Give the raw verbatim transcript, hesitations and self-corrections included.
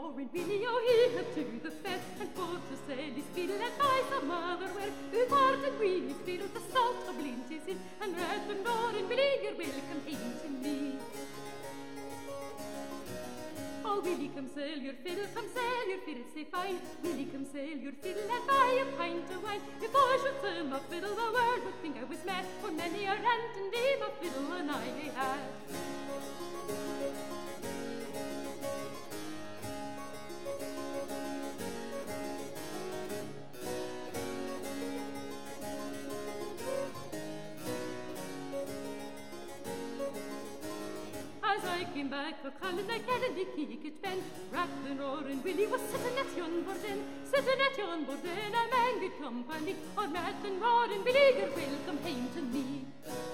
roaring Willie, oh, he up to the fair, and for to sell his fiddle and buy some other wear. Who part and Willie's fiddle, the salt of lint is in, and red and roaring Willie, you're welcome in to me. Oh, Willie, come sell your fiddle, come sell your fiddle, say fine. Willie, come sell your fiddle and buy a pint of wine. If I should sell my fiddle, the world would think I was mad, for many a rant and day my fiddle and I had. As I came back for Colin, I Kennedy Keekit Ben, Rack and roaring Willie was sitting at yon board then, sitting at yon board then, a man good company, or Matt and roaring Willie, you're welcome home to me.